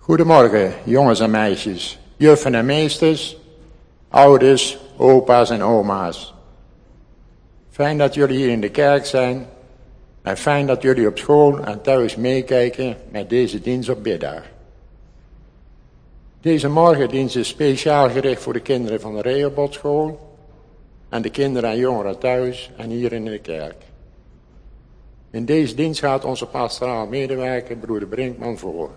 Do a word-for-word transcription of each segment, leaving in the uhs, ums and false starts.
Goedemorgen, jongens en meisjes, juffen en meesters, ouders, opa's en oma's. Fijn dat jullie hier in de kerk zijn en fijn dat jullie op school en thuis meekijken met deze dienst op biddag. Deze morgendienst is speciaal gericht voor de kinderen van de Rehobotschool en de kinderen en jongeren thuis en hier in de kerk. In deze dienst gaat onze pastoraal medewerker, broeder Brinkman, voor.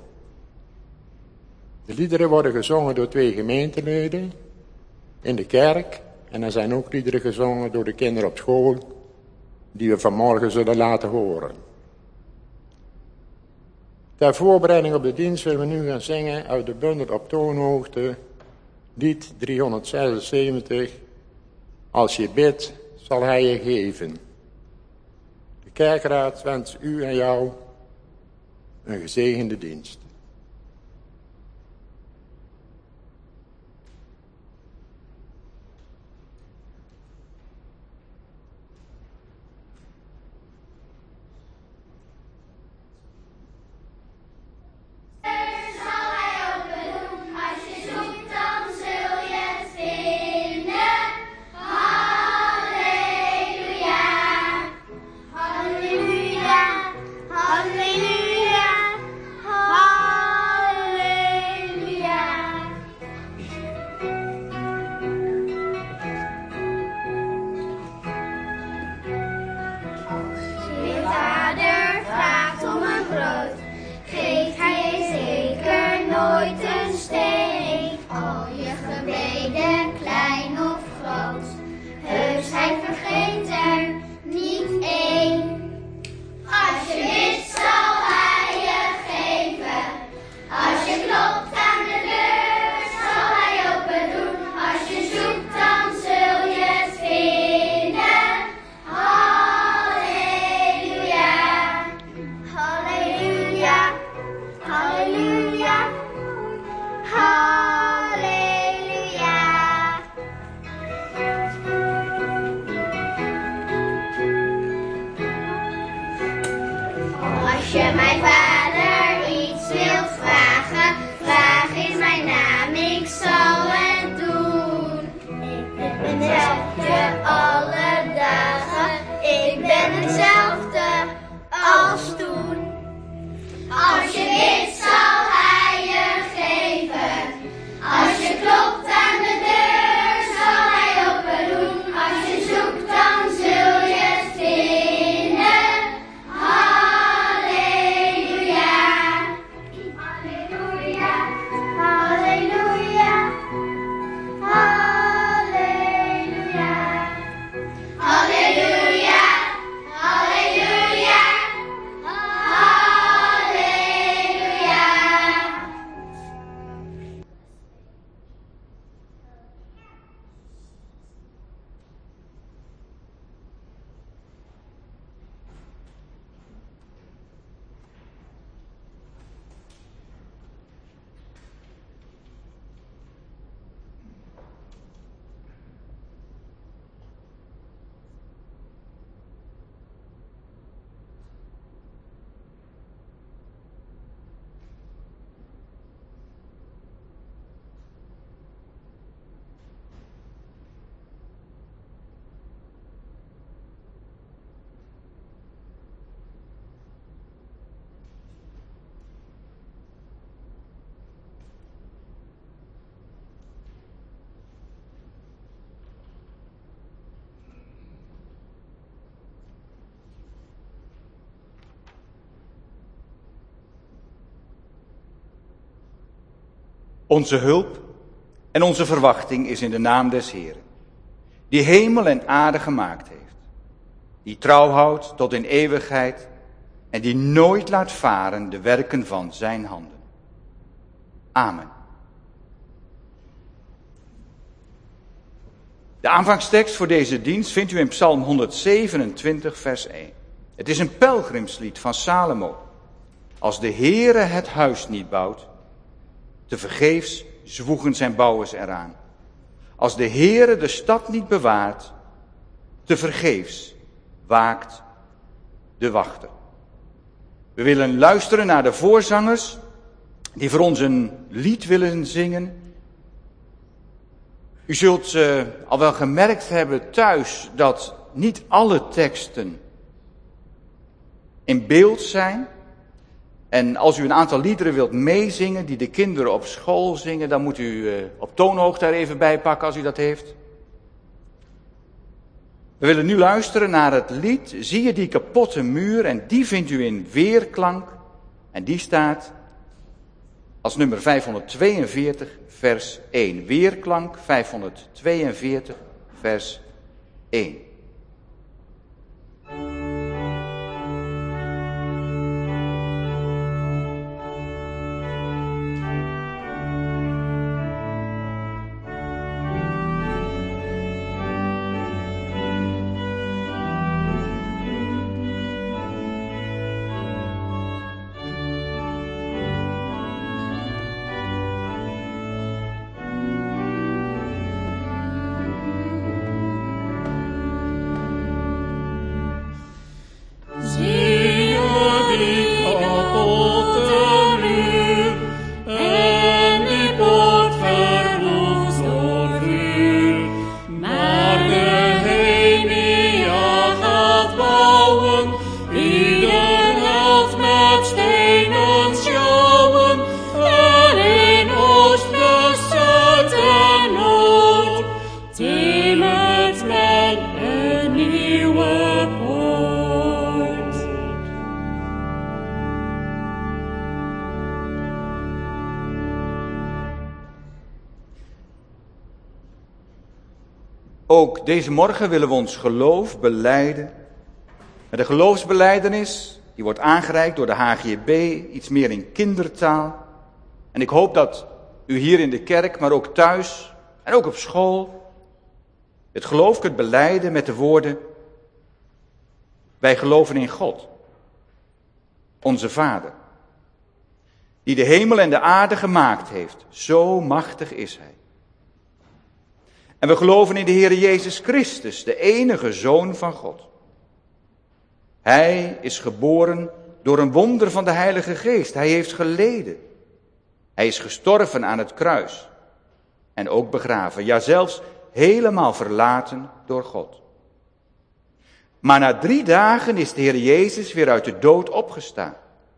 De liederen worden gezongen door twee gemeenteleden in de kerk. En er zijn ook liederen gezongen door de kinderen op school, die we vanmorgen zullen laten horen. Ter voorbereiding op de dienst zullen we nu gaan zingen uit de bundel op toonhoogte, lied driehonderdzesenzeventig. Als je bidt, zal hij je geven. De kerkraad wenst u en jou een gezegende dienst. Onze hulp en onze verwachting is in de naam des Heeren, die hemel en aarde gemaakt heeft, die trouw houdt tot in eeuwigheid en die nooit laat varen de werken van zijn handen. Amen. De aanvangstekst voor deze dienst vindt u in Psalm honderdzevenentwintig, vers één. Het is een pelgrimslied van Salomo. Als de Heere het huis niet bouwt, tevergeefs zwoegen zijn bouwers eraan. Als de Heere de stad niet bewaart, tevergeefs waakt de wachter. We willen luisteren naar de voorzangers die voor ons een lied willen zingen. U zult uh, al wel gemerkt hebben thuis dat niet alle teksten in beeld zijn. En als u een aantal liederen wilt meezingen die de kinderen op school zingen, dan moet u uh, op toonhoogte daar even bij pakken als u dat heeft. We willen nu luisteren naar het lied Zie je die kapotte muur, en die vindt u in weerklank. En die staat als nummer vijfhonderdtweeënveertig vers één. Weerklank vijfhonderdtweeënveertig vers één. Ook deze morgen willen we ons geloof belijden. Met de geloofsbelijdenis, die wordt aangereikt door de H G B, iets meer in kindertaal. En ik hoop dat u hier in de kerk, maar ook thuis en ook op school, het geloof kunt belijden met de woorden: wij geloven in God, onze Vader, die de hemel en de aarde gemaakt heeft. Zo machtig is Hij. En we geloven in de Heer Jezus Christus, de enige Zoon van God. Hij is geboren door een wonder van de Heilige Geest. Hij heeft geleden. Hij is gestorven aan het kruis. En ook begraven. Ja, zelfs helemaal verlaten door God. Maar na drie dagen is de Heer Jezus weer uit de dood opgestaan.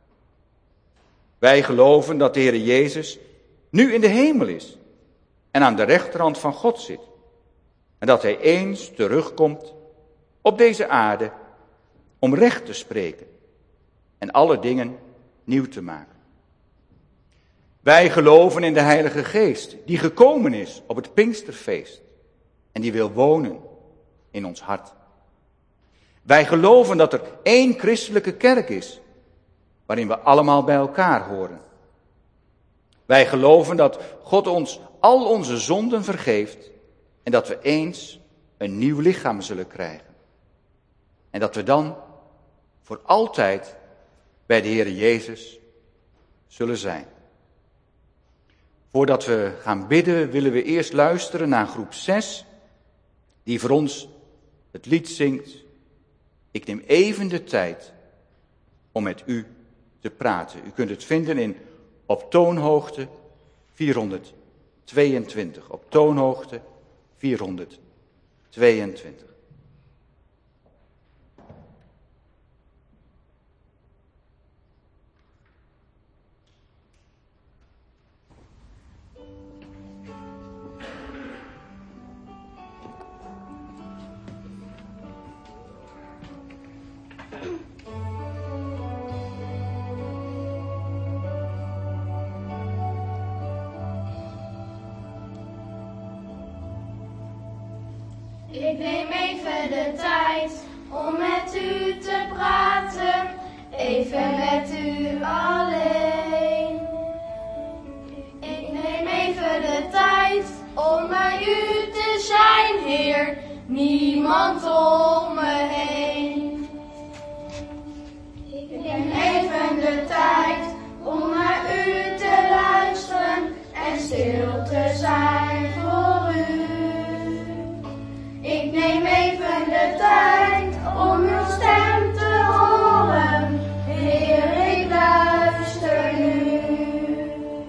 Wij geloven dat de Heer Jezus nu in de hemel is. En aan de rechterhand van God zit. En dat Hij eens terugkomt op deze aarde om recht te spreken en alle dingen nieuw te maken. Wij geloven in de Heilige Geest, die gekomen is op het Pinksterfeest en die wil wonen in ons hart. Wij geloven dat er één christelijke kerk is, waarin we allemaal bij elkaar horen. Wij geloven dat God ons al onze zonden vergeeft en dat we eens een nieuw lichaam zullen krijgen. En dat we dan voor altijd bij de Heer Jezus zullen zijn. Voordat we gaan bidden willen we eerst luisteren naar groep zes, die voor ons het lied zingt: ik neem even de tijd om met u te praten. U kunt het vinden in op toonhoogte vierhonderdtweeëntwintig. Op toonhoogte vierhonderdtweeëntwintig. Ik neem even de tijd om met u te praten, even met u alleen. Ik neem even de tijd om bij u te zijn, Heer, niemand om me heen. Ik neem even de tijd om naar u te luisteren en stil te zijn voor u. Ik neem even de tijd om uw stem te horen, Heer, ik luister nu.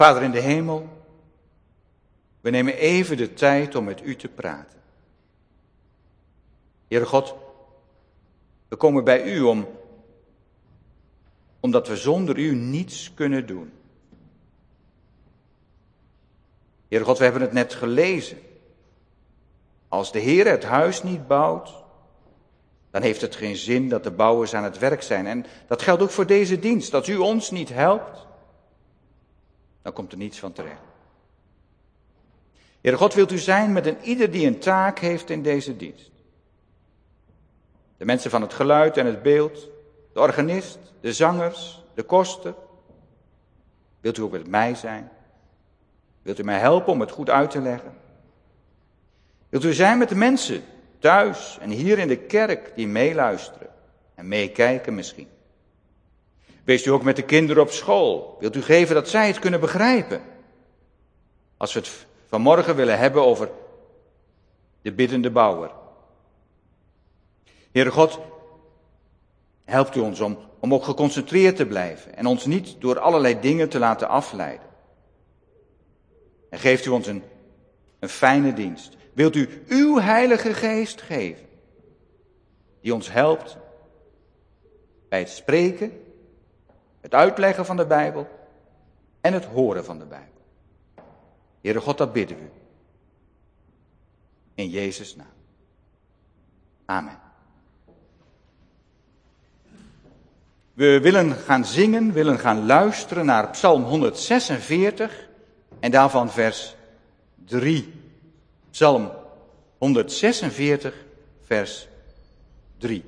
Vader in de hemel, we nemen even de tijd om met u te praten. Heere God, we komen bij u om, omdat we zonder u niets kunnen doen. Heere God, we hebben het net gelezen. Als de Heer het huis niet bouwt, dan heeft het geen zin dat de bouwers aan het werk zijn. En dat geldt ook voor deze dienst. Als u ons niet helpt, dan komt er niets van terecht. Heere God, wilt u zijn met een ieder die een taak heeft in deze dienst. De mensen van het geluid en het beeld, de organist, de zangers, de koster. Wilt u ook met mij zijn? Wilt u mij helpen om het goed uit te leggen? Wilt u zijn met de mensen thuis en hier in de kerk die meeluisteren en meekijken misschien? Wees u ook met de kinderen op school. Wilt u geven dat zij het kunnen begrijpen? Als we het vanmorgen willen hebben over de biddende bouwer. Heere God, helpt u ons om, om ook geconcentreerd te blijven en ons niet door allerlei dingen te laten afleiden. En geeft u ons een, een fijne dienst. Wilt u uw Heilige Geest geven, die ons helpt bij het spreken, het uitleggen van de Bijbel en het horen van de Bijbel. Heere God, dat bidden we u. In Jezus' naam. Amen. We willen gaan zingen, willen gaan luisteren naar Psalm honderdzesenveertig en daarvan vers drie. Psalm honderdzesenveertig, vers drie.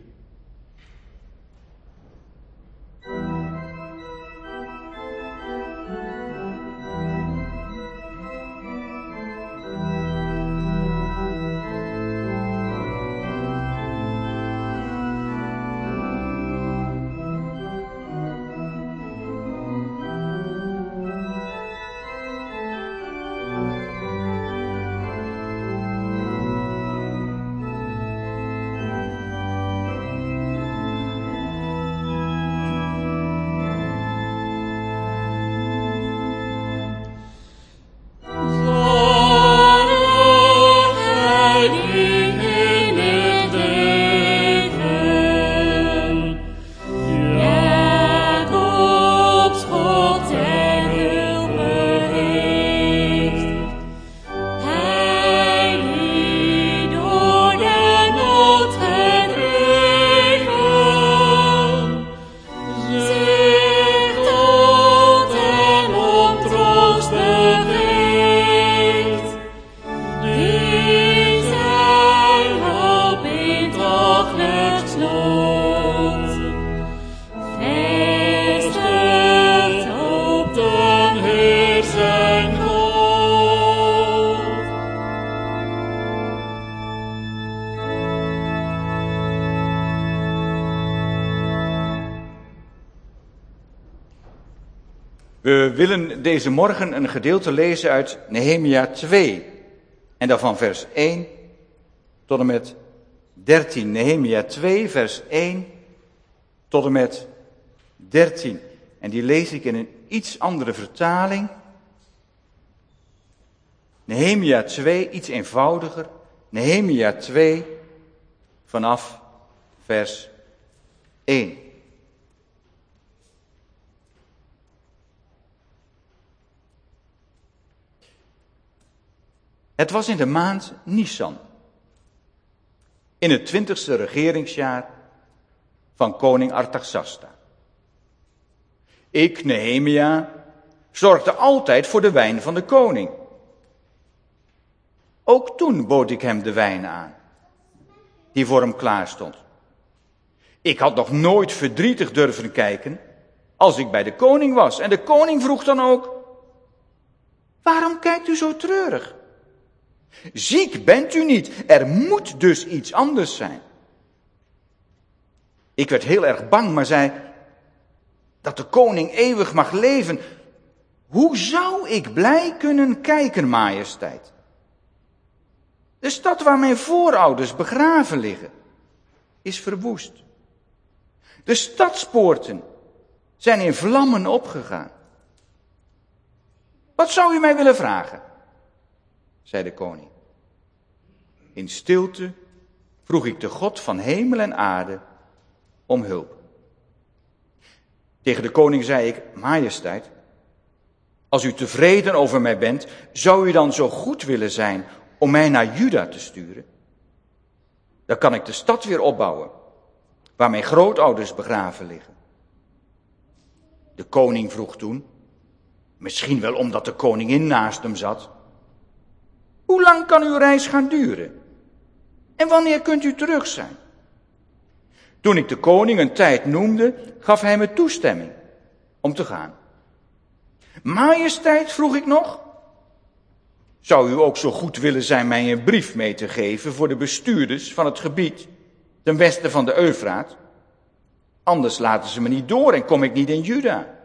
We willen deze morgen een gedeelte lezen uit Nehemia twee. En daarvan vers één tot en met dertien. Nehemia twee, vers één tot en met dertien. En die lees ik in een iets andere vertaling. Nehemia twee, iets eenvoudiger. Nehemia twee, vanaf vers één. Het was in de maand Nisan, in het twintigste regeringsjaar van koning Artaxasta. Ik, Nehemia, zorgde altijd voor de wijn van de koning. Ook toen bood ik hem de wijn aan, die voor hem klaar stond. Ik had nog nooit verdrietig durven kijken als ik bij de koning was. En de koning vroeg dan ook: waarom kijkt u zo treurig? Ziek bent u niet, er moet dus iets anders zijn. Ik werd heel erg bang, maar zei: dat de koning eeuwig mag leven. Hoe zou ik blij kunnen kijken, majesteit? De stad waar mijn voorouders begraven liggen, is verwoest. De stadspoorten zijn in vlammen opgegaan. Wat zou u mij willen vragen? Zei de koning. In stilte vroeg ik de God van hemel en aarde om hulp. Tegen de koning zei ik, majesteit, als u tevreden over mij bent, zou u dan zo goed willen zijn om mij naar Juda te sturen? Dan kan ik de stad weer opbouwen, waar mijn grootouders begraven liggen. De koning vroeg toen, misschien wel omdat de koningin naast hem zat, hoe lang kan uw reis gaan duren? En wanneer kunt u terug zijn? Toen ik de koning een tijd noemde, gaf hij me toestemming om te gaan. Majesteit, vroeg ik nog, zou u ook zo goed willen zijn mij een brief mee te geven voor de bestuurders van het gebied ten westen van de Eufraat? Anders laten ze me niet door en kom ik niet in Juda.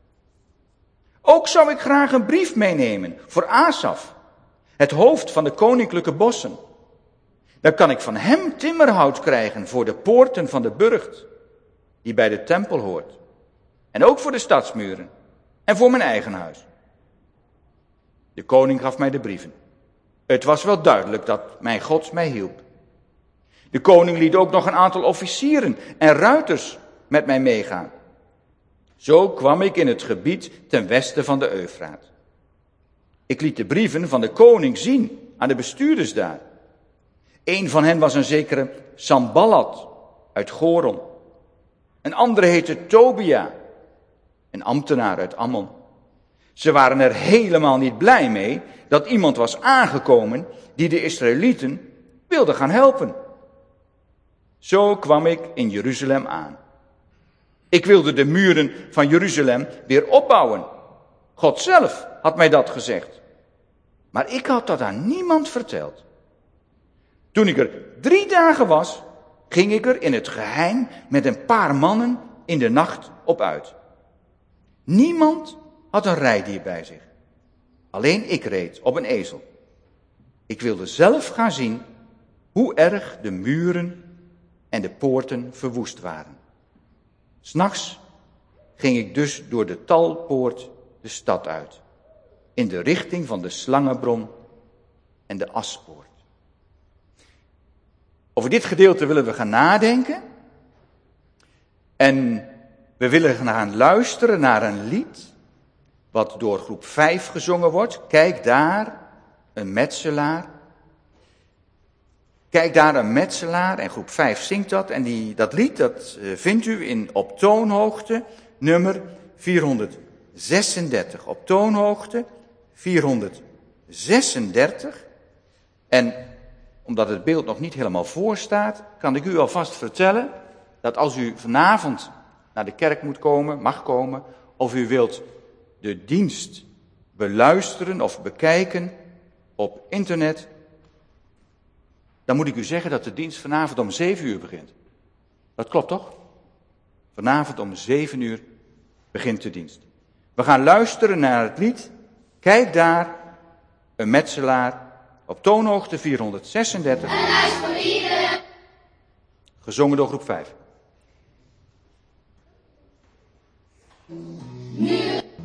Ook zou ik graag een brief meenemen voor Asaf, het hoofd van de koninklijke bossen. Dan kan ik van hem timmerhout krijgen voor de poorten van de burcht, die bij de tempel hoort. En ook voor de stadsmuren en voor mijn eigen huis. De koning gaf mij de brieven. Het was wel duidelijk dat mijn God mij hielp. De koning liet ook nog een aantal officieren en ruiters met mij meegaan. Zo kwam ik in het gebied ten westen van de Eufraat. Ik liet de brieven van de koning zien aan de bestuurders daar. Een van hen was een zekere Sanballat uit Goron. Een andere heette Tobia, een ambtenaar uit Ammon. Ze waren er helemaal niet blij mee dat iemand was aangekomen die de Israëlieten wilde gaan helpen. Zo kwam ik in Jeruzalem aan. Ik wilde de muren van Jeruzalem weer opbouwen. God zelf had mij dat gezegd. Maar ik had dat aan niemand verteld. Toen ik er drie dagen was, ging ik er in het geheim met een paar mannen in de nacht op uit. Niemand had een rijdier bij zich. Alleen ik reed op een ezel. Ik wilde zelf gaan zien hoe erg de muren en de poorten verwoest waren. 'S Nachts ging ik dus door de Talpoort de stad uit, in de richting van de Slangenbron en de Aspoort. Over dit gedeelte willen we gaan nadenken. En we willen gaan luisteren naar een lied wat door groep vijf gezongen wordt. Kijk daar, een metselaar. Kijk daar, een metselaar. En groep vijf zingt dat. En die, dat lied dat vindt u in, op toonhoogte nummer vierhonderdzesendertig. Op toonhoogte vierhonderdzesendertig. En omdat het beeld nog niet helemaal voor staat, kan ik u alvast vertellen dat als u vanavond naar de kerk moet komen, mag komen, of u wilt de dienst beluisteren of bekijken op internet, dan moet ik u zeggen dat de dienst vanavond om zeven uur begint. Dat klopt toch? Vanavond om zeven uur begint de dienst. We gaan luisteren naar het lied Kijk daar, een metselaar, op toonhoogte vierhonderdzesendertig. Een huis voor iedereen. Gezongen door groep vijf. Nu.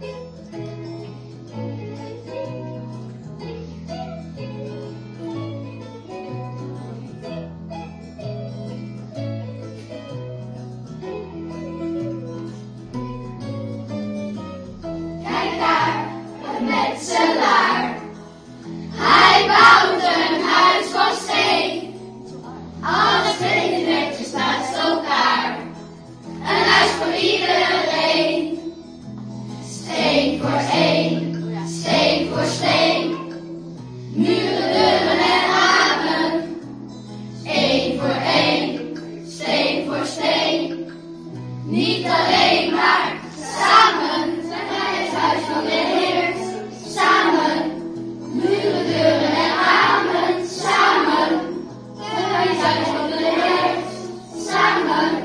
Kijk daar, een metselaar. Hij bouwt een huis van steen. Alle stenen netjes naast elkaar. Een huis voor iedereen. Steen voor één, steen voor steen. Muren, deuren en ramen. Eén voor één, steen voor steen. Niet alleen maar samen zijn wij het huis van de Heer. Samen. Muren, deuren en ramen, samen. Wij zijn het huis van de Heer, samen.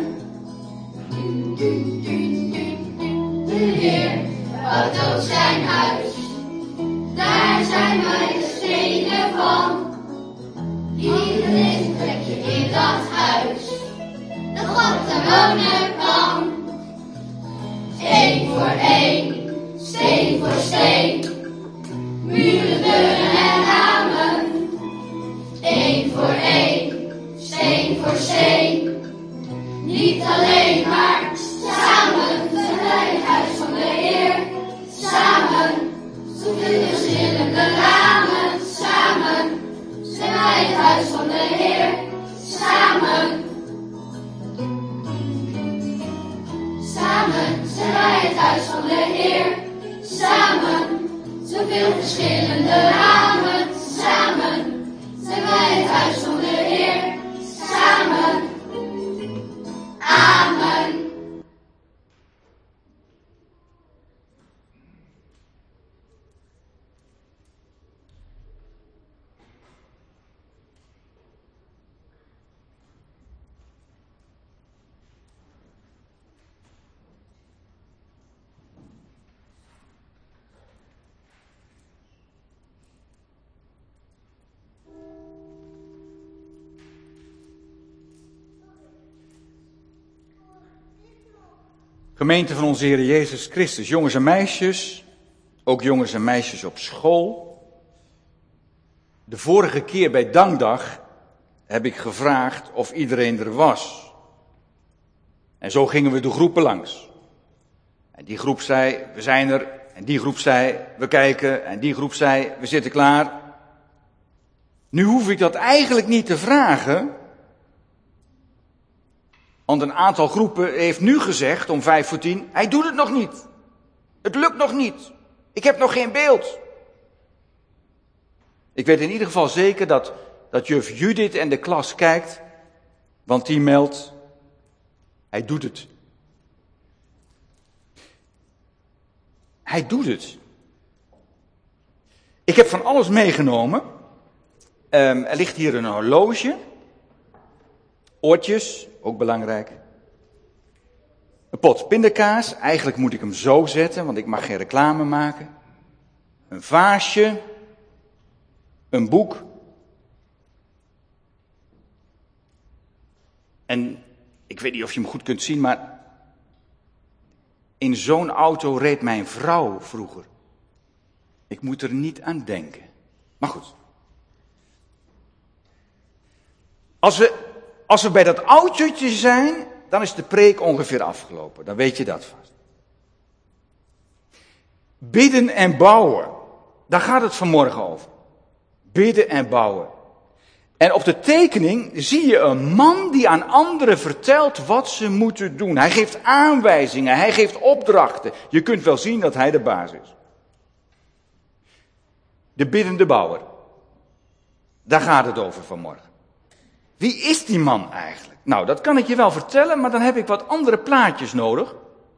De Heer bouwt ook zijn huis. Daar zijn wij de stenen van. Iedereen trekt je in dat huis. Dat God er wonen kan. Eén voor één, steen voor steen. zee. Niet alleen, maar samen zijn wij het huis van de Heer. Samen, zoveel verschillende namen. Samen zijn wij het huis van de Heer. Samen. Samen zijn wij het huis van de Heer. Samen, zoveel verschillende namen. Samen zijn wij het huis van de Heer. Samen. Amen. Gemeente van onze Heer Jezus Christus, jongens en meisjes, ook jongens en meisjes op school. De vorige keer bij Dankdag heb ik gevraagd of iedereen er was. En zo gingen we de groepen langs. En die groep zei, we zijn er. En die groep zei, we kijken. En die groep zei, we zitten klaar. Nu hoef ik dat eigenlijk niet te vragen. Want een aantal groepen heeft nu gezegd om vijf voor tien, hij doet het nog niet. Het lukt nog niet. Ik heb nog geen beeld. Ik weet in ieder geval zeker dat, dat juf Judith en de klas kijkt, want die meldt, hij doet het. Hij doet het. Ik heb van alles meegenomen. Um, er ligt hier een horloge. Oortjes, ook belangrijk. Een pot pindakaas, eigenlijk moet ik hem zo zetten, want ik mag geen reclame maken. Een vaasje. Een boek. En ik weet niet of je hem goed kunt zien, maar in zo'n auto reed mijn vrouw vroeger. Ik moet er niet aan denken. Maar goed. Als we, als we bij dat autootje zijn, dan is de preek ongeveer afgelopen. Dan weet je dat vast. Bidden en bouwen. Daar gaat het vanmorgen over. Bidden en bouwen. En op de tekening zie je een man die aan anderen vertelt wat ze moeten doen. Hij geeft aanwijzingen, hij geeft opdrachten. Je kunt wel zien dat hij de baas is. De biddende bouwer. Daar gaat het over vanmorgen. Wie is die man eigenlijk? Nou, dat kan ik je wel vertellen, maar dan heb ik wat andere plaatjes nodig.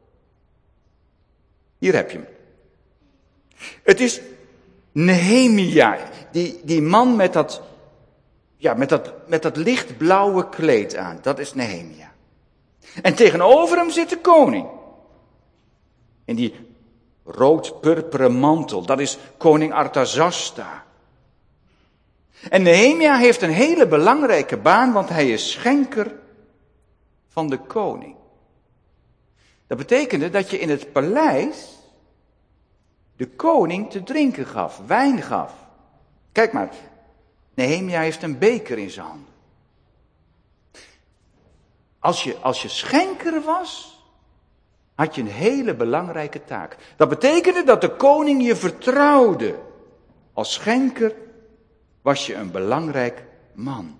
Hier heb je hem. Het is Nehemia, die, die man met dat, ja, met dat, met dat lichtblauwe kleed aan. Dat is Nehemia. En tegenover hem zit de koning. In die rood-purperen mantel, dat is koning Artazasta. En Nehemia heeft een hele belangrijke baan, want hij is schenker van de koning. Dat betekende dat je in het paleis de koning te drinken gaf, wijn gaf. Kijk maar, Nehemia heeft een beker in zijn handen. Als je, als je schenker was, had je een hele belangrijke taak. Dat betekende dat de koning je vertrouwde. Als schenker was je een belangrijk man.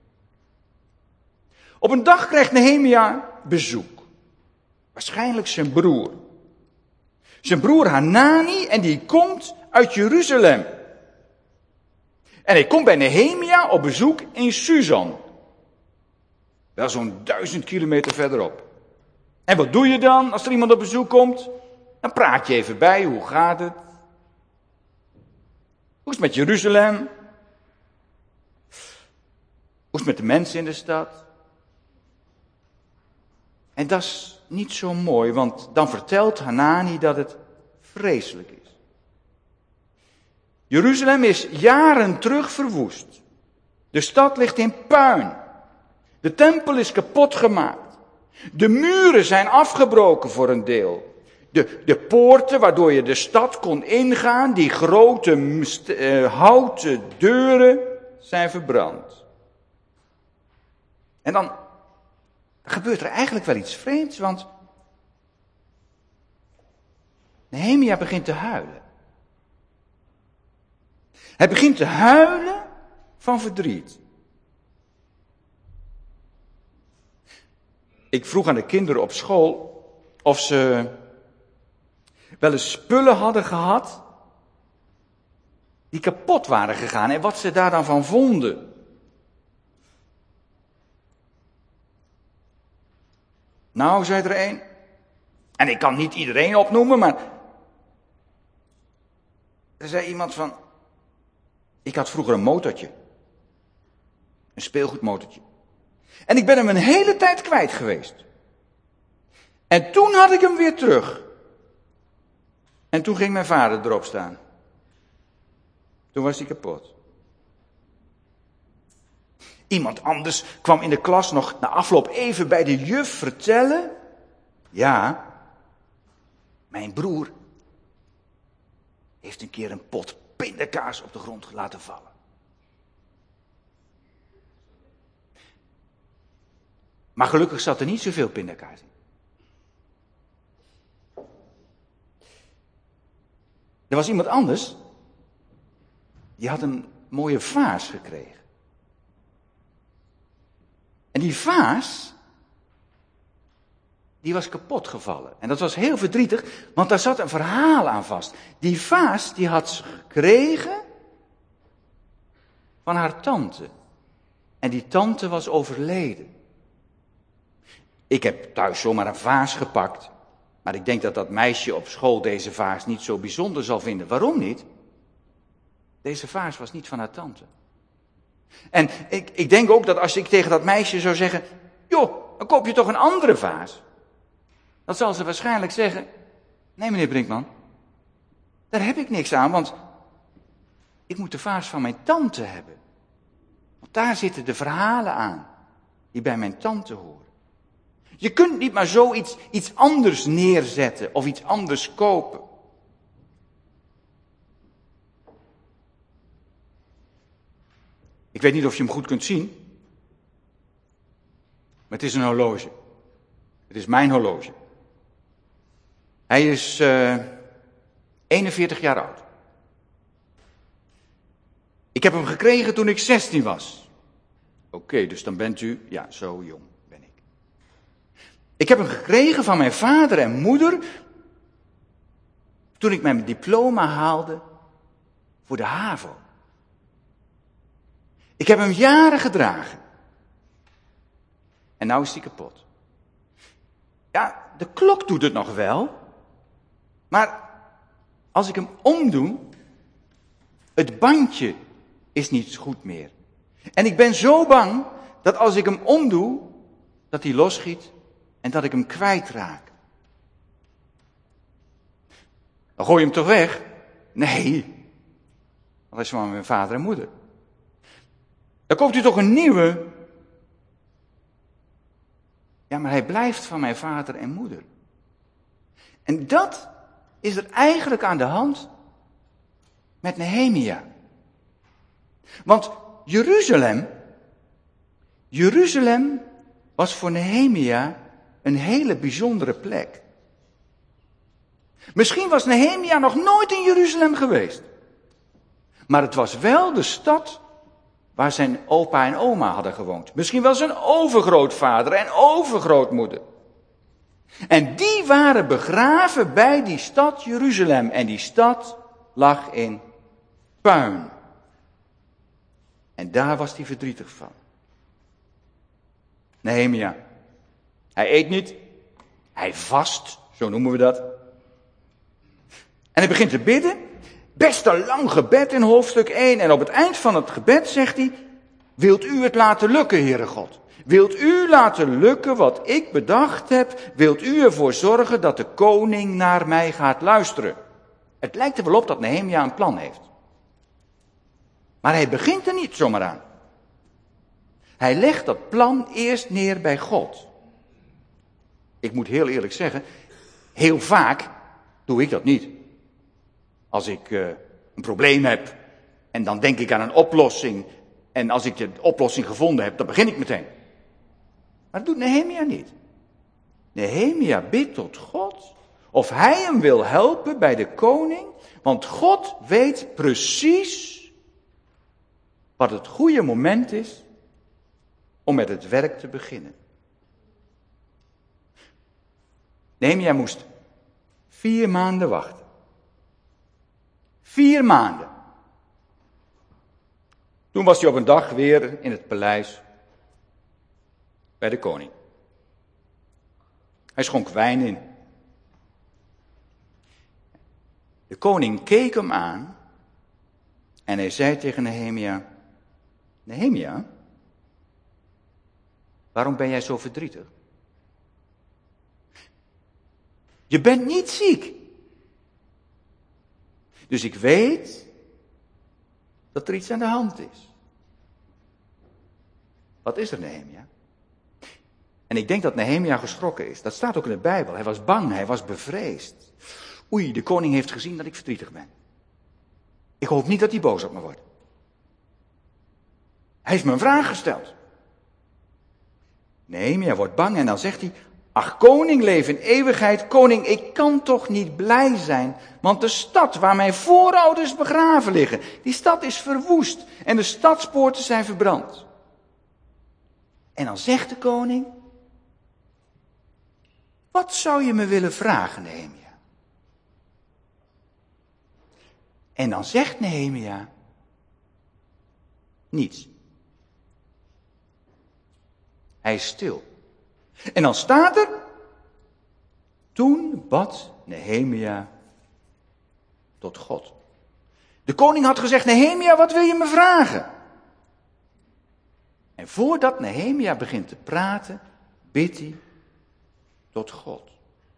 Op een dag krijgt Nehemia bezoek. Waarschijnlijk zijn broer. Zijn broer Hanani, en die komt uit Jeruzalem. En hij komt bij Nehemia op bezoek in Susan. Wel zo'n duizend kilometer verderop. En wat doe je dan als er iemand op bezoek komt? Dan praat je even bij, hoe gaat het? Hoe is het met Jeruzalem? Hoe is het met de mensen in de stad? En dat is niet zo mooi, want dan vertelt Hanani dat het vreselijk is. Jeruzalem is jaren terug verwoest. De stad ligt in puin. De tempel is kapot gemaakt. De muren zijn afgebroken voor een deel. De, de poorten waardoor je de stad kon ingaan, die grote uh, houten deuren, zijn verbrand. En dan gebeurt er eigenlijk wel iets vreemds, want Nehemia begint te huilen. Hij begint te huilen van verdriet. Ik vroeg aan de kinderen op school of ze wel eens spullen hadden gehad die kapot waren gegaan en wat ze daar dan van vonden. Nou, zei er een, en ik kan niet iedereen opnoemen, maar er zei iemand van, ik had vroeger een motortje, een speelgoedmotortje. En ik ben hem een hele tijd kwijt geweest. En toen had ik hem weer terug. En toen ging mijn vader erop staan. Toen was hij kapot. Iemand anders kwam in de klas nog na afloop even bij de juf vertellen. Ja, mijn broer heeft een keer een pot pindakaas op de grond laten vallen. Maar gelukkig zat er niet zoveel pindakaas in. Er was iemand anders, die had een mooie vaas gekregen. En die vaas, die was kapot gevallen. En dat was heel verdrietig, want daar zat een verhaal aan vast. Die vaas, die had ze gekregen van haar tante. En die tante was overleden. Ik heb thuis zomaar een vaas gepakt. Maar ik denk dat dat meisje op school deze vaas niet zo bijzonder zal vinden. Waarom niet? Deze vaas was niet van haar tante. En ik, ik denk ook dat als ik tegen dat meisje zou zeggen, joh, dan koop je toch een andere vaas. Dan zal ze waarschijnlijk zeggen, nee meneer Brinkman, daar heb ik niks aan, want ik moet de vaas van mijn tante hebben. Want daar zitten de verhalen aan, die bij mijn tante horen. Je kunt niet maar zoiets iets anders neerzetten of iets anders kopen. Ik weet niet of je hem goed kunt zien. Maar het is een horloge. Het is mijn horloge. Hij is uh, eenenveertig jaar oud. Ik heb hem gekregen toen ik zestien was. Oké, okay, dus dan bent u, ja, zo jong ben ik. Ik heb hem gekregen van mijn vader en moeder toen ik mijn diploma haalde voor de HAVO. Ik heb hem jaren gedragen. En nou is hij kapot. Ja, de klok doet het nog wel. Maar als ik hem omdoe, het bandje is niet goed meer. En ik ben zo bang dat als ik hem omdoe, dat hij losschiet en dat ik hem kwijtraak. Dan gooi je hem toch weg? Nee, dat is van mijn vader en moeder. Dan koopt u toch een nieuwe? Ja, maar hij blijft van mijn vader en moeder. En dat is er eigenlijk aan de hand met Nehemia. Want Jeruzalem, Jeruzalem was voor Nehemia een hele bijzondere plek. Misschien was Nehemia nog nooit in Jeruzalem geweest. Maar het was wel de stad waar zijn opa en oma hadden gewoond. Misschien wel zijn overgrootvader en overgrootmoeder. En die waren begraven bij die stad Jeruzalem. En die stad lag in puin. En daar was hij verdrietig van. Nehemia. Hij eet niet. Hij vast, zo noemen we dat. En hij begint te bidden. Best een lang gebed in hoofdstuk één. En op het eind van het gebed zegt hij, wilt u het laten lukken, Heere God? Wilt u laten lukken wat ik bedacht heb? Wilt u ervoor zorgen dat de koning naar mij gaat luisteren? Het lijkt er wel op dat Nehemia een plan heeft. Maar hij begint er niet zomaar aan. Hij legt dat plan eerst neer bij God. Ik moet heel eerlijk zeggen, heel vaak doe ik dat niet. Als ik uh, een probleem heb en dan denk ik aan een oplossing. En als ik de oplossing gevonden heb, dan begin ik meteen. Maar dat doet Nehemia niet. Nehemia bidt tot God of hij hem wil helpen bij de koning, want God weet precies wat het goede moment is om met het werk te beginnen. Nehemia moest vier maanden wachten. Vier maanden. Toen was hij op een dag weer in het paleis bij de koning. Hij schonk wijn in. De koning keek hem aan en hij zei tegen Nehemia: Nehemia, waarom ben jij zo verdrietig? Je bent niet ziek. Dus ik weet dat er iets aan de hand is. Wat is er, Nehemia? En ik denk dat Nehemia geschrokken is. Dat staat ook in de Bijbel. Hij was bang, hij was bevreesd. Oei, de koning heeft gezien dat ik verdrietig ben. Ik hoop niet dat hij boos op me wordt. Hij heeft me een vraag gesteld. Nehemia wordt bang en dan zegt hij: ach, koning, leef in eeuwigheid. Koning, ik kan toch niet blij zijn, want de stad waar mijn voorouders begraven liggen, die stad is verwoest en de stadspoorten zijn verbrand. En dan zegt de koning: wat zou je me willen vragen, Nehemia? En dan zegt Nehemia: niets. Hij is stil. En dan staat er: toen bad Nehemia tot God. De koning had gezegd: Nehemia, wat wil je me vragen? En voordat Nehemia begint te praten, bidt hij tot God.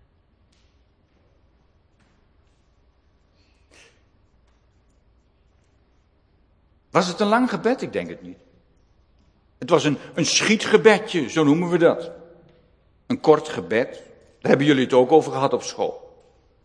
Was het een lang gebed? Ik denk het niet. Het was een, een schietgebedje, zo noemen we dat. Een kort gebed. Daar hebben jullie het ook over gehad op school.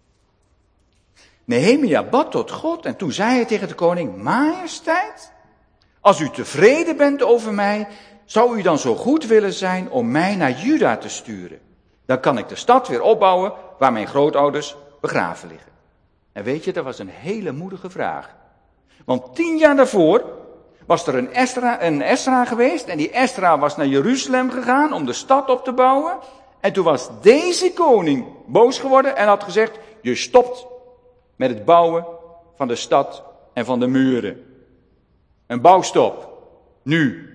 Nehemia bad tot God en toen zei hij tegen de koning: Majesteit, als u tevreden bent over mij, zou u dan zo goed willen zijn om mij naar Juda te sturen? Dan kan ik de stad weer opbouwen waar mijn grootouders begraven liggen. En weet je, dat was een hele moedige vraag. Want tien jaar daarvoor was er een Esra, een Esra geweest en die Esra was naar Jeruzalem gegaan om de stad op te bouwen. En toen was deze koning boos geworden en had gezegd: je stopt met het bouwen van de stad en van de muren. Een bouwstop. Nu.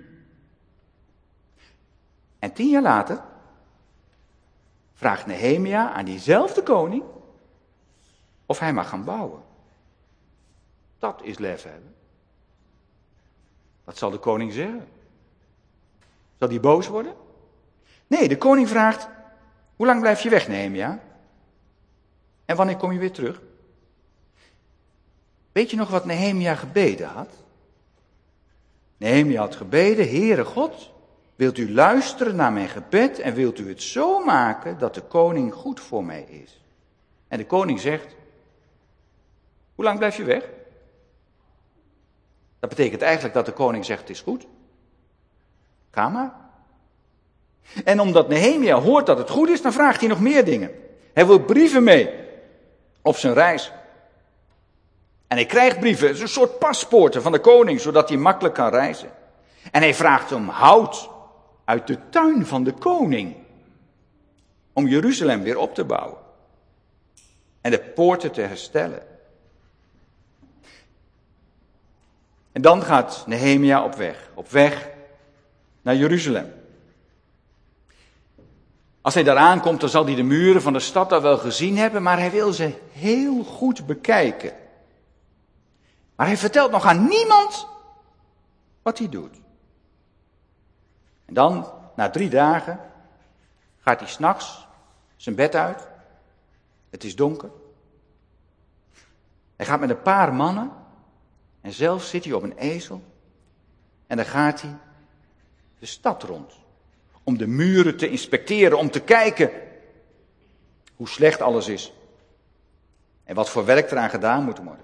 En tien jaar later vraagt Nehemia aan diezelfde koning of hij mag gaan bouwen. Dat is lef hebben. Wat zal de koning zeggen? Zal hij boos worden? Nee, de koning vraagt: hoe lang blijf je weg, Nehemia? En wanneer kom je weer terug? Weet je nog wat Nehemia gebeden had? Nehemia had gebeden: Heere God, wilt u luisteren naar mijn gebed en wilt u het zo maken dat de koning goed voor mij is? En de koning zegt: hoe lang blijf je weg? Dat betekent eigenlijk dat de koning zegt: het is goed. Ga maar. En omdat Nehemia hoort dat het goed is, dan vraagt hij nog meer dingen. Hij wil brieven mee op zijn reis. En hij krijgt brieven, het is een soort paspoorten van de koning, zodat hij makkelijk kan reizen. En hij vraagt om hout uit de tuin van de koning, om Jeruzalem weer op te bouwen. En de poorten te herstellen. En dan gaat Nehemia op weg, op weg naar Jeruzalem. Als hij daar aankomt, dan zal hij de muren van de stad al wel gezien hebben, maar hij wil ze heel goed bekijken. Maar hij vertelt nog aan niemand wat hij doet. En dan, na drie dagen, gaat hij 's nachts zijn bed uit. Het is donker. Hij gaat met een paar mannen en zelf zit hij op een ezel. En dan gaat hij de stad rond. Om de muren te inspecteren, om te kijken hoe slecht alles is. En wat voor werk eraan gedaan moet worden.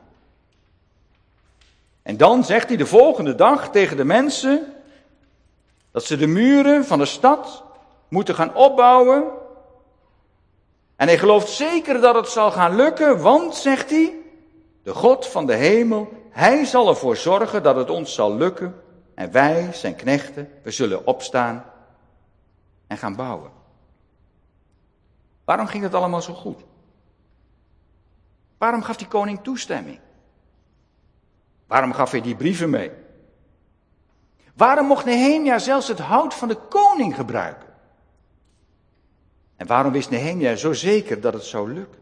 En dan zegt hij de volgende dag tegen de mensen dat ze de muren van de stad moeten gaan opbouwen. En hij gelooft zeker dat het zal gaan lukken, want, zegt hij, de God van de hemel, hij zal ervoor zorgen dat het ons zal lukken. En wij, zijn knechten, we zullen opstaan en gaan bouwen. Waarom ging het allemaal zo goed? Waarom gaf die koning toestemming? Waarom gaf hij die brieven mee? Waarom mocht Nehemia zelfs het hout van de koning gebruiken? En waarom wist Nehemia zo zeker dat het zou lukken?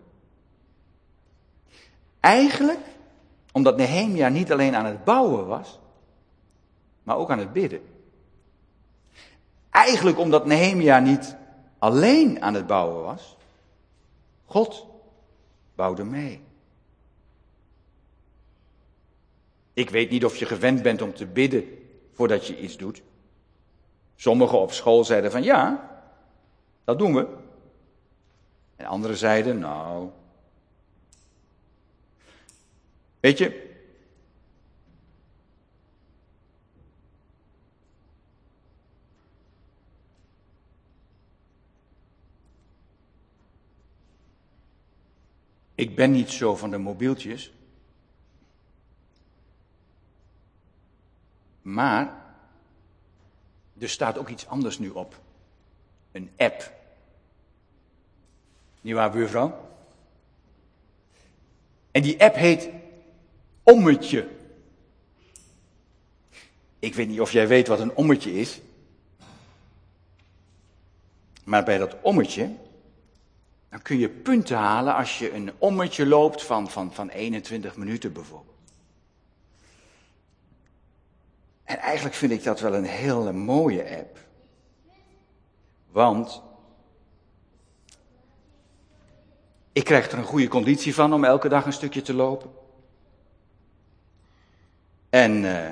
Eigenlijk omdat Nehemia niet alleen aan het bouwen was, maar ook aan het bidden. Eigenlijk omdat Nehemia niet alleen aan het bouwen was. God bouwde mee. Ik weet niet of je gewend bent om te bidden voordat je iets doet. Sommigen op school zeiden van ja, dat doen we. En anderen zeiden nou. Weet je, ik ben niet zo van de mobieltjes. Maar er staat ook iets anders nu op. Een app. Niet waar, buurvrouw? En die app heet Ommetje. Ik weet niet of jij weet wat een ommetje is. Maar bij dat ommetje, dan kun je punten halen als je een ommetje loopt van, van, van eenentwintig minuten bijvoorbeeld. En eigenlijk vind ik dat wel een hele mooie app. Want ik krijg er een goede conditie van om elke dag een stukje te lopen. En uh,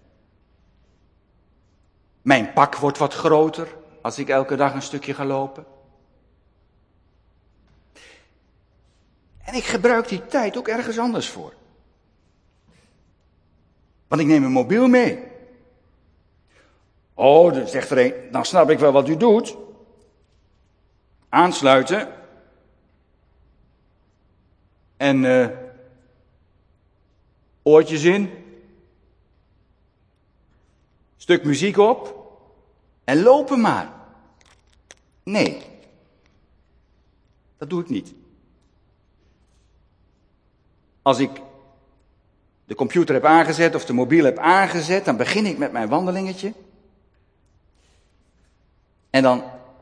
mijn pak wordt wat groter als ik elke dag een stukje ga lopen. En ik gebruik die tijd ook ergens anders voor. Want ik neem mijn mobiel mee. Oh, dan zegt er een, dan snap ik wel wat u doet. Aansluiten. En uh, oortjes in. Stuk muziek op. En lopen maar. Nee. Dat doe ik niet. Als ik de computer heb aangezet of de mobiel heb aangezet, dan begin ik met mijn wandelingetje. En dan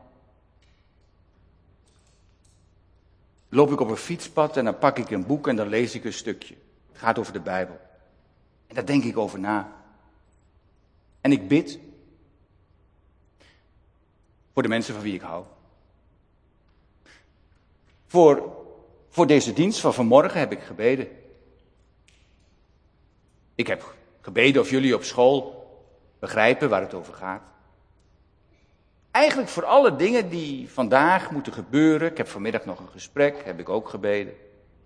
loop ik op een fietspad en dan pak ik een boek en dan lees ik een stukje. Het gaat over de Bijbel. En daar denk ik over na. En ik bid voor de mensen van wie ik hou. Voor, voor deze dienst van vanmorgen heb ik gebeden. Ik heb gebeden of jullie op school begrijpen waar het over gaat. Eigenlijk voor alle dingen die vandaag moeten gebeuren. Ik heb vanmiddag nog een gesprek, heb ik ook gebeden.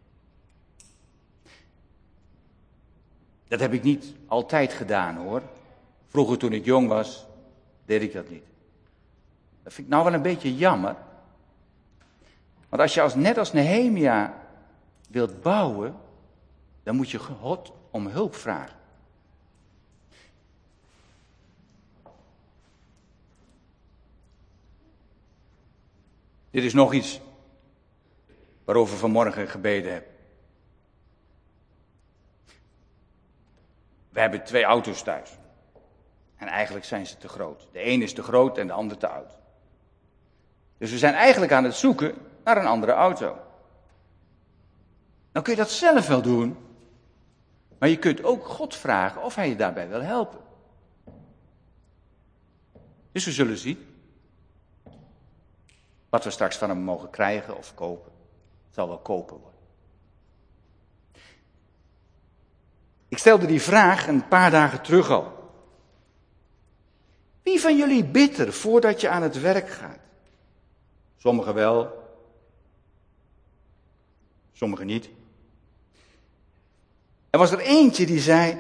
Dat heb ik niet altijd gedaan hoor. Vroeger toen ik jong was, deed ik dat niet. Dat vind ik nou wel een beetje jammer. Want als je als, net als Nehemia wilt bouwen, dan moet je God om hulp vragen. Dit is nog iets waarover we vanmorgen gebeden hebben. We hebben twee auto's thuis. En eigenlijk zijn ze te groot. De een is te groot en de ander te oud. Dus we zijn eigenlijk aan het zoeken naar een andere auto. Dan kun je dat zelf wel doen. Maar je kunt ook God vragen of hij je daarbij wil helpen. Dus we zullen zien wat we straks van hem mogen krijgen of kopen. Het zal wel kopen worden. Ik stelde die vraag een paar dagen terug al. Wie van jullie bidt er voordat je aan het werk gaat? Sommigen wel. Sommigen niet. Er was er eentje die zei,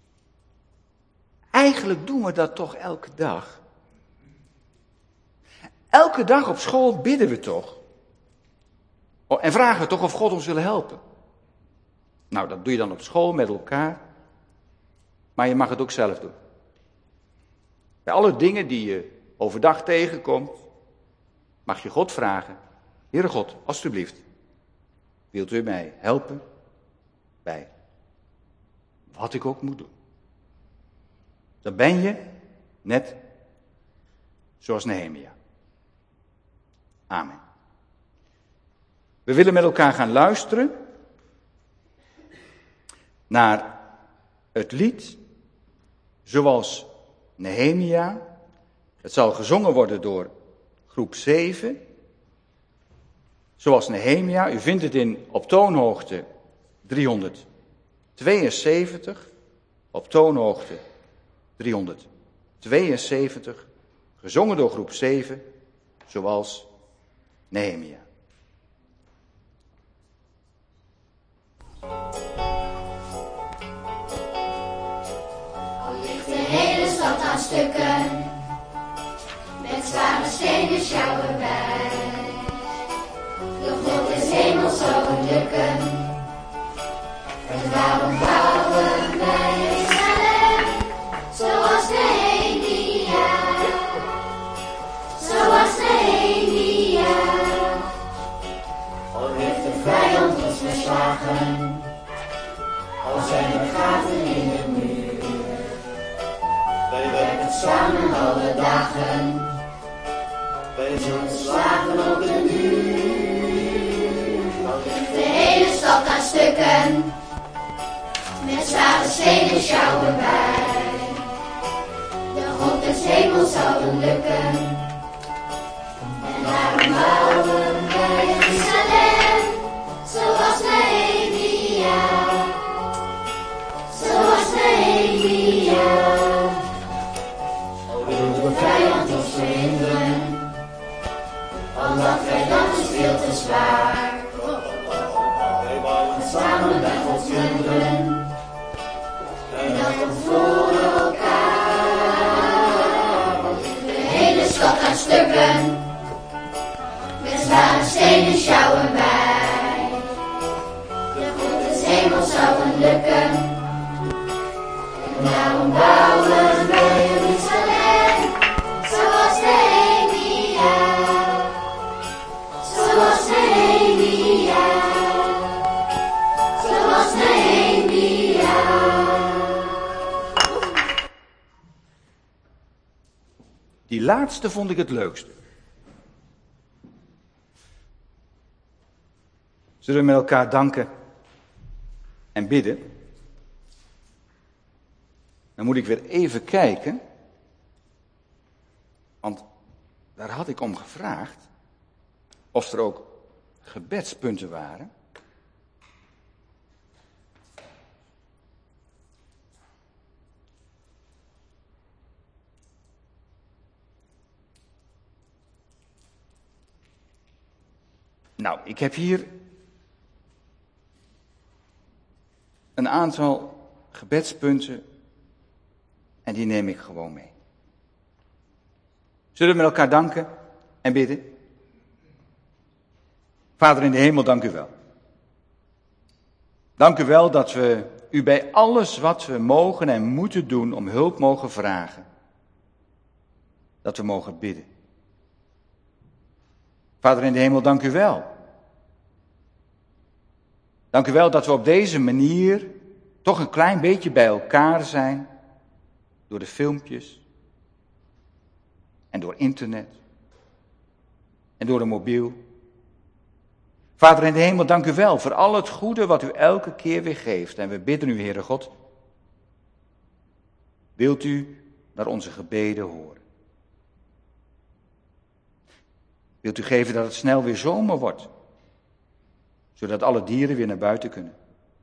eigenlijk doen we dat toch elke dag. Elke dag op school bidden we toch? En vragen we toch of God ons wil helpen? Nou, dat doe je dan op school met elkaar. Maar je mag het ook zelf doen. Bij alle dingen die je overdag tegenkomt, mag je God vragen. Heere God, alstublieft, wilt u mij helpen bij wat ik ook moet doen? Dan ben je net zoals Nehemia. Amen. We willen met elkaar gaan luisteren naar het lied zoals Nehemia. Het zal gezongen worden door groep zeven. Zoals Nehemia. U vindt het in op toonhoogte driehonderdtweeënzeventig. Op toonhoogte driehonderdtweeënzeventig. Gezongen door groep zeven. Zoals Nehemia. Aan stukken, met zware stenen sjouwen wij. De God is hemel zou lukken. En waarom bouwen wij Jeruzalem, zoals Nehemia, zoals Nehemia. Al heeft de vijand ons verslagen, al zijn er gaten in de muur. Wij werken samen alle dagen, wij zullen slagen op de muur. Al ligt de hele stad aan stukken, met zware stenen sjouwen wij. De God des hemels zou het lukken, en daarom bouwen wij Jeruzalem, zoals Nehemia, zoals Nehemia. De vijand ons verhinderen, omdat wij dat is veel te zwaar. Wij bouwen samen bij Gods kinderen, en dat komt voor elkaar. De hele stad aan stukken, met zware stenen sjouwen wij. De God des hemels zou het lukken, en daarom bouwen wij Jeruzalem, zoals Nehemia, zoals Nehemia, zoals Nehemia. Die laatste vond ik het leukste. Zullen we met elkaar danken en bidden? Dan moet ik weer even kijken, want daar had ik om gevraagd of er ook gebedspunten waren. Nou, ik heb hier een aantal gebedspunten en die neem ik gewoon mee. Zullen we met elkaar danken en bidden? Vader in de hemel, dank u wel. Dank u wel dat we u bij alles wat we mogen en moeten doen om hulp mogen vragen. Dat we mogen bidden. Vader in de hemel, dank u wel. Dank u wel dat we op deze manier toch een klein beetje bij elkaar zijn. Door de filmpjes. En door internet. En door de mobiel. Vader in de hemel, dank u wel voor al het goede wat u elke keer weer geeft. En we bidden u, Heere God. Wilt u naar onze gebeden horen? Wilt u geven dat het snel weer zomer wordt? Zodat alle dieren weer naar buiten kunnen?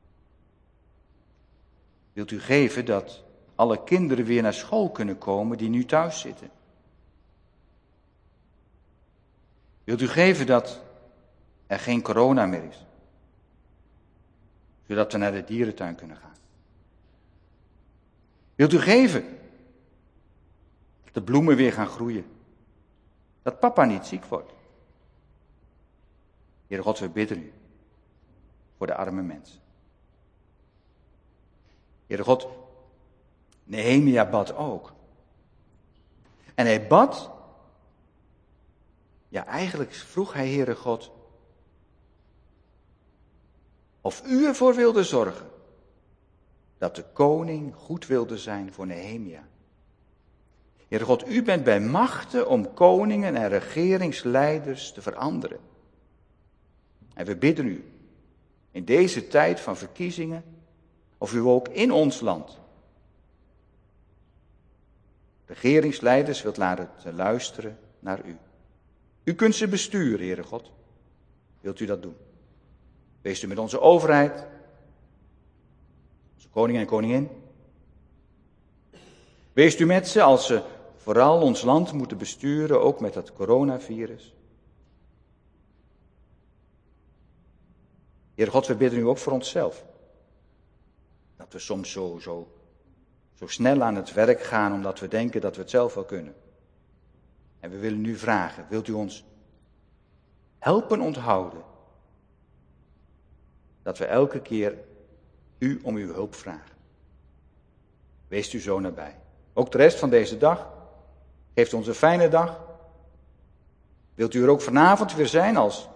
Wilt u geven dat alle kinderen weer naar school kunnen komen die nu thuis zitten? Wilt u geven dat er geen corona meer is? Zodat we naar de dierentuin kunnen gaan? Wilt u geven dat de bloemen weer gaan groeien? Dat papa niet ziek wordt. Heere God, we bidden u voor de arme mensen. Heere God, Nehemia bad ook. En hij bad, ja eigenlijk vroeg hij, Heere God, of u ervoor wilde zorgen dat de koning goed wilde zijn voor Nehemia. Heere God, u bent bij machten om koningen en regeringsleiders te veranderen. En we bidden u, in deze tijd van verkiezingen, of u ook in ons land regeringsleiders wilt laten luisteren naar u. U kunt ze besturen, Heere God. Wilt u dat doen? Wees u met onze overheid, onze koning en koningin. Wees u met ze als ze vooral ons land moeten besturen, ook met dat coronavirus. Heere God, we bidden u ook voor onszelf. Dat we soms zo, zo, zo snel aan het werk gaan, omdat we denken dat we het zelf wel kunnen. En we willen nu vragen, wilt u ons helpen onthouden dat we elke keer u om uw hulp vragen. Wees u zo nabij. Ook de rest van deze dag. Geeft ons een fijne dag. Wilt u er ook vanavond weer zijn als,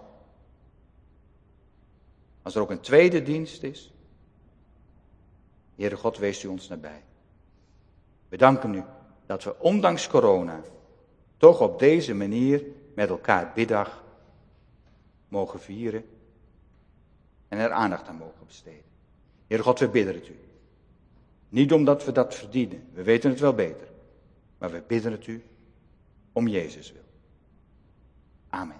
als er ook een tweede dienst is? Heere God, wees u ons nabij. We danken u dat we ondanks corona toch op deze manier met elkaar biddag mogen vieren en er aandacht aan mogen besteden. Heere God, we bidden het u. Niet omdat we dat verdienen, we weten het wel beter, maar we bidden het u om Jezus wil. Amen.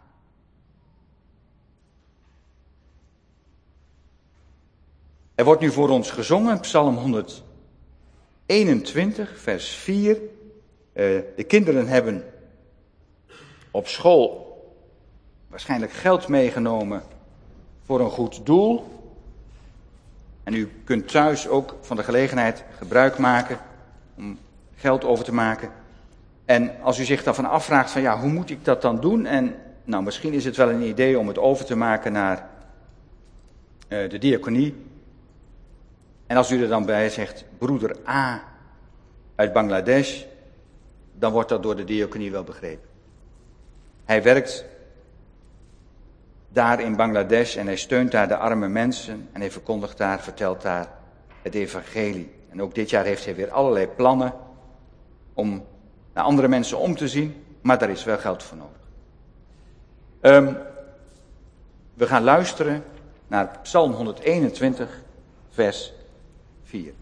Er wordt nu voor ons gezongen, Psalm honderdeenentwintig, vers vier. Uh, de kinderen hebben op school waarschijnlijk geld meegenomen voor een goed doel. En u kunt thuis ook van de gelegenheid gebruik maken om geld over te maken. En als u zich daarvan afvraagt van ja, hoe moet ik dat dan doen? En nou, misschien is het wel een idee om het over te maken naar uh, de diaconie. En als u er dan bij zegt, broeder A uit Bangladesh, dan wordt dat door de diaconie wel begrepen. Hij werkt daar in Bangladesh en hij steunt daar de arme mensen en hij verkondigt daar, vertelt daar het evangelie. En ook dit jaar heeft hij weer allerlei plannen om naar andere mensen om te zien, maar daar is wel geld voor nodig. Um, we gaan luisteren naar Psalm honderdeenentwintig, vers vier.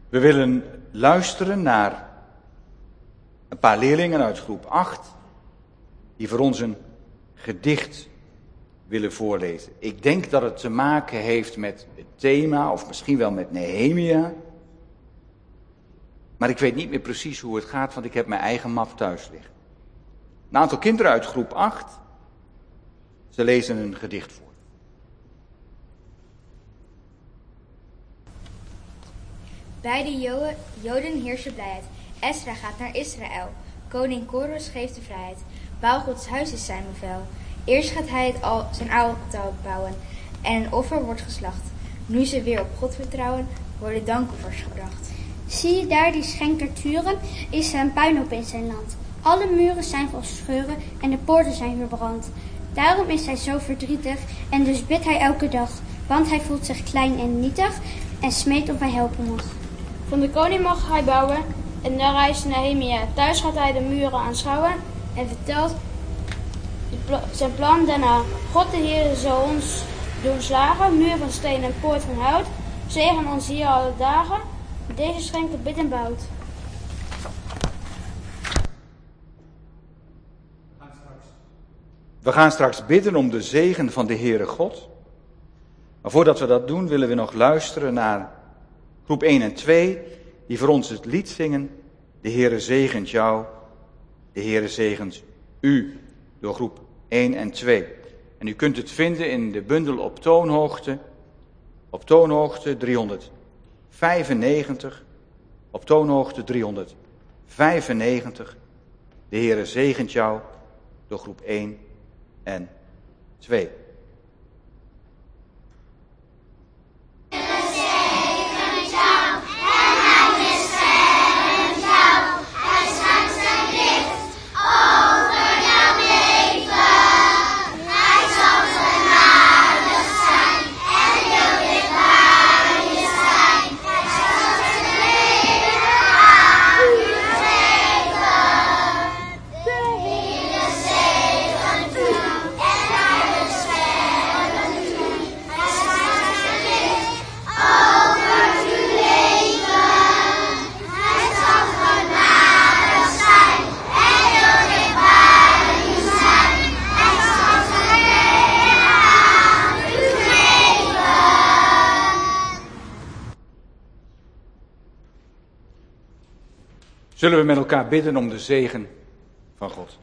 We willen luisteren naar een paar leerlingen uit groep acht, die voor ons een gedicht willen voorlezen. Ik denk dat het te maken heeft met het thema, of misschien wel met Nehemia. Maar ik weet niet meer precies hoe het gaat, want ik heb mijn eigen map thuis liggen. Een aantal kinderen uit groep acht, ze lezen een gedicht voor. Bij de Jo- Joden heerst blijheid. Esra gaat naar Israël. Koning Koros geeft de vrijheid. Bouw Gods huis is zijn bevel. Eerst gaat hij het al, zijn altaar bouwen en een offer wordt geslacht. Nu ze weer op God vertrouwen, worden dankoffers gebracht. Zie je daar die schenker Turen, is er een puinhoop in zijn land. Alle muren zijn vol scheuren en de poorten zijn verbrand. Daarom is hij zo verdrietig en dus bidt hij elke dag. Want hij voelt zich klein en nietig en smeekt of hij helpen mag. Van de koning mag hij bouwen en daar reist Nehemia. Thuis gaat hij de muren aanschouwen en vertelt zijn plan daarna. God de Heer zal ons doen slagen, muur van steen en poort van hout. Zegen ons hier alle dagen, deze schenker bidt en bouwt. We gaan straks bidden om de zegen van de Heere God. Maar voordat we dat doen, willen we nog luisteren naar groep één en twee, die voor ons het lied zingen. De Heere zegent jou, de Heere zegent u, door groep één en twee. En u kunt het vinden in de bundel op toonhoogte, op toonhoogte driehonderdvijfennegentig, op toonhoogte driehonderdvijfennegentig. De Heere zegent jou, door groep één en twee. Zullen we met elkaar bidden om de zegen van God.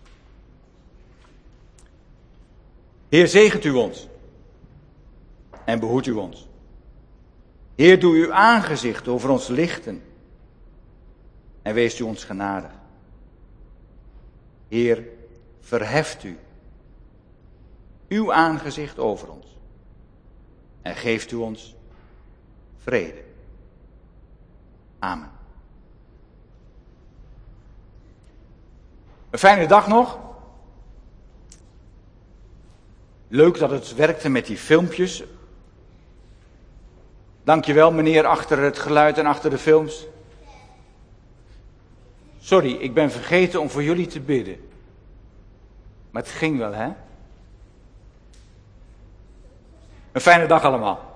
Heer, zegent u ons en behoedt u ons. Heer, doe uw aangezicht over ons lichten en wees u ons genadig. Heer, verheft u uw aangezicht over ons en geeft u ons vrede. Amen. Een fijne dag nog. Leuk dat het werkte met die filmpjes. Dankjewel meneer achter het geluid en achter de films. Sorry, ik ben vergeten om voor jullie te bidden. Maar het ging wel, hè? Een fijne dag allemaal.